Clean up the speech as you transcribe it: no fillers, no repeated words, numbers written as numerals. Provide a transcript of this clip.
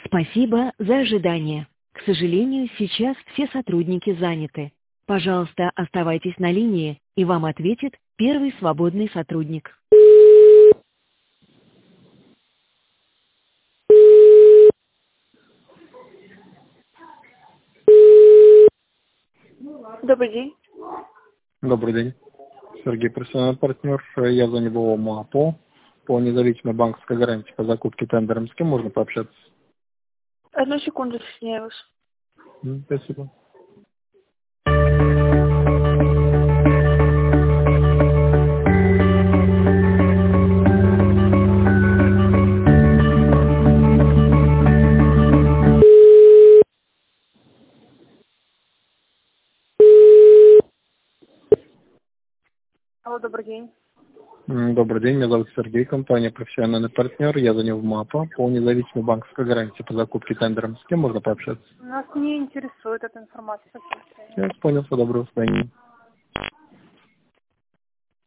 Спасибо за ожидание. К сожалению, сейчас все сотрудники заняты. Пожалуйста, оставайтесь на линии, и вам ответит первый свободный сотрудник. Добрый день. Добрый день. Сергей, профессиональный партнер. Я звоню в МАПО по независимой банковской гарантии по закупке тендером. С кем можно пообщаться? Одну секунду, стесняюсь. Спасибо. Алло, добрый день. Добрый день, меня зовут Сергей, компания профессиональный партнер. Я звоню в МАПО по независимой банковской гарантии по закупке тендером. С кем можно пообщаться? Нас не интересует эта информация. Я понял, все доброго, до свидания.